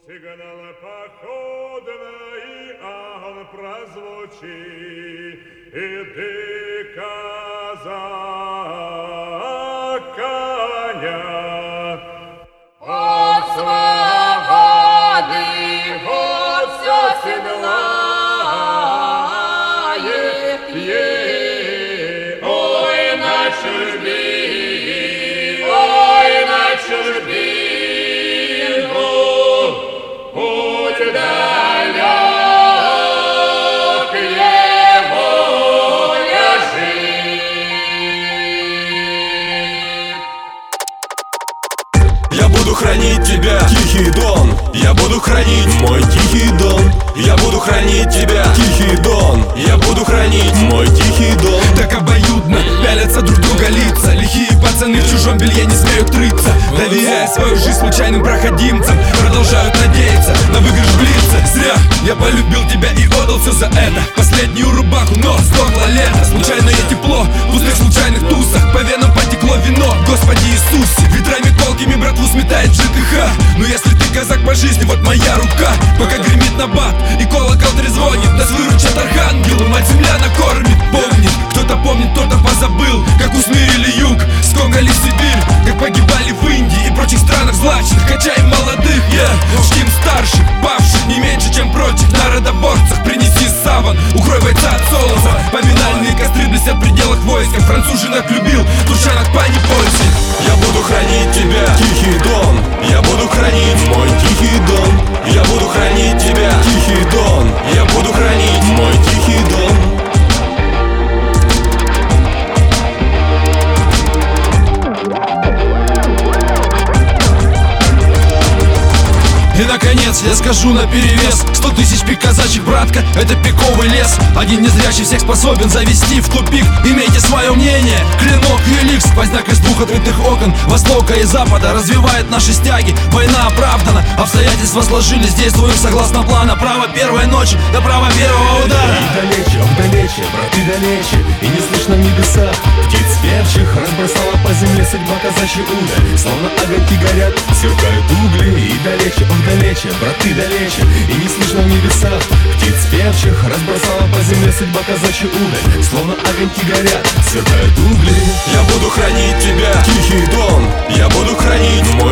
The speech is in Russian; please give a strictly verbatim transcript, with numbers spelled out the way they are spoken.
Сигнал походный, а он прозвучи, и ты казак коня. От свободы, от все седлает, ой, на чужбину, ой, на чужбину, путь далек, его лежит. Я буду хранить тебя, Тихий Дон. Я буду хранить мой Тихий Дон. Я буду хранить тебя, Тихий Дон. Я буду хранить мой Тихий Дон. Так обоюдно пялятся друг друга лица. Лихие пацаны в чужом белье не смеют рыться, доверяя свою жизнь случайным проходимцам. Продолжают надеяться на выигрыш блица. Зря я полюбил тебя и отдал все за это. Последнюю рубаху, но сдохло лето. Случайное тепло в пустых случайных тусах. По венам потекло вино, Господи Иисусе. Ветрами колкими братву сметает ЖКХ. Но если ты казак по жизни, вот моя рука. Пока гремит набат и колокол трезвонит, нас выручат архангелы, мать земля накормит. Помнит, кто-то помнит, кто-то позабыл, как усмирили юг, скомкали Сибирь, как погибали в Индии и прочих странах злачных. Качаем молодых, yeah. Чтим старших, павших не меньше, чем прочих народоборцах. Принеси саван, укрой бойца от солнца. Поминальные костры блестят в пределах войска. Француженок любил, турчанок пани пользы. Я буду хранить тебя, Тихий Дон. Я буду хранить мой Тихий Дон. Я буду хранить тебя, Тихий Дон. Я буду хранить мой Тихий Дон. И наконец я скажу наперевес: сто тысяч пик казачьих, братка, это пиковый лес. Один незрячий всех способен завести в тупик. Имейте свое мнение, клинок и эликс. Возняк из двух открытых окон, востока и запада, развивает наши стяги. Война оправдана, обстоятельства сложились, действуем согласно плана. Право первой ночи, до права первого удара. И далече, ох далече, браты далече, и не слышно в небесах птиц певчих. Разбросала по земле судьба казачья удаль. Словно огоньки горят, сверкают угли. И далече, ох далече, браты далече, и не слышно в небесах птиц певчих. Разбросала по земле судьба казачья удаль. Словно огоньки горят, сверкают угли. Я буду хранить тебя, Тихий Дон. Я буду хранить мой